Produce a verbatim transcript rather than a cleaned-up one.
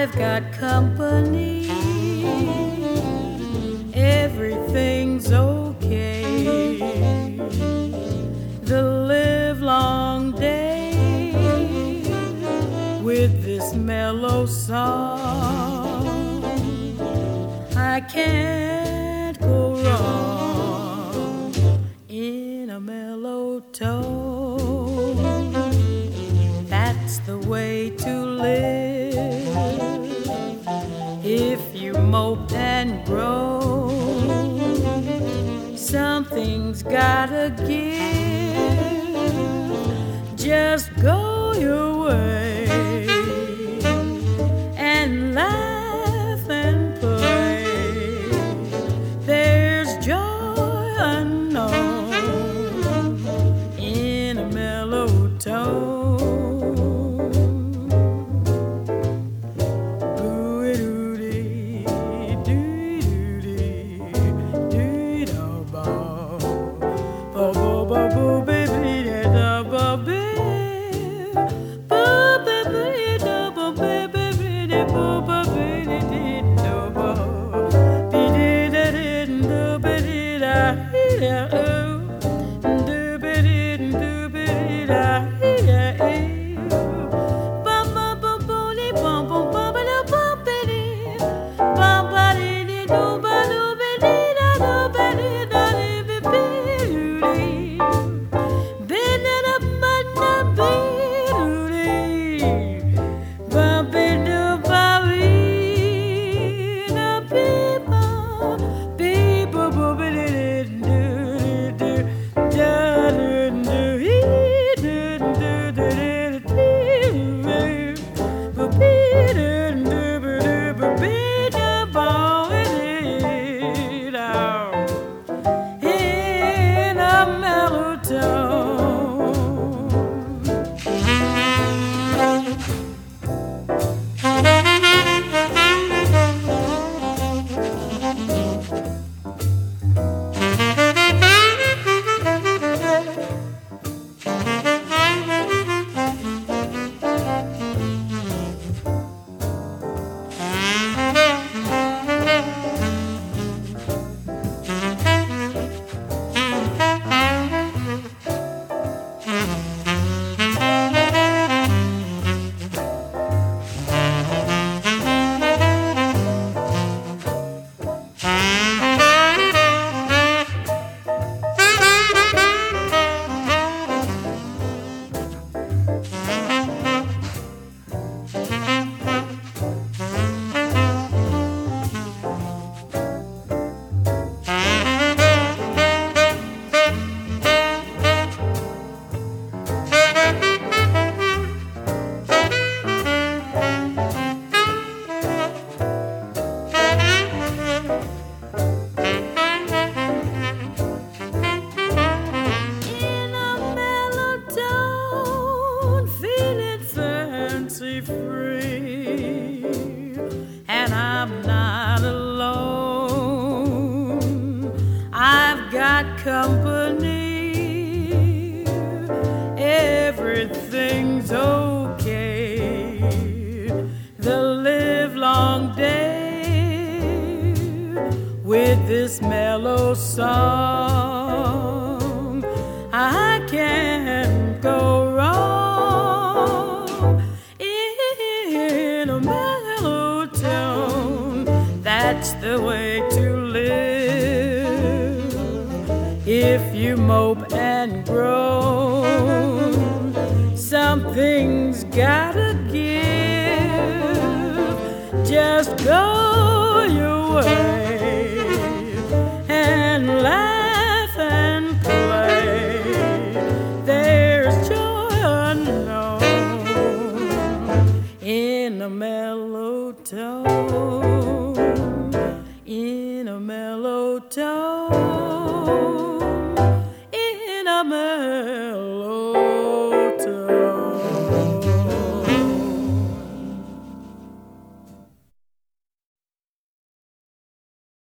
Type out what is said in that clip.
I've got company. Everything's okay. The livelong day with this mellow song, I can't go wrong in a mellow tone. That's the way to live. If you mope and grow, something's gotta give. Just go your way and laugh and play. There's joy unknown in a mellow tone. Free, and I'm not alone. I've got company. Everything's okay. The livelong day with this mellow song, I can't go wrong. That's the way to live. If you mope and grow, something's gotta give. Just go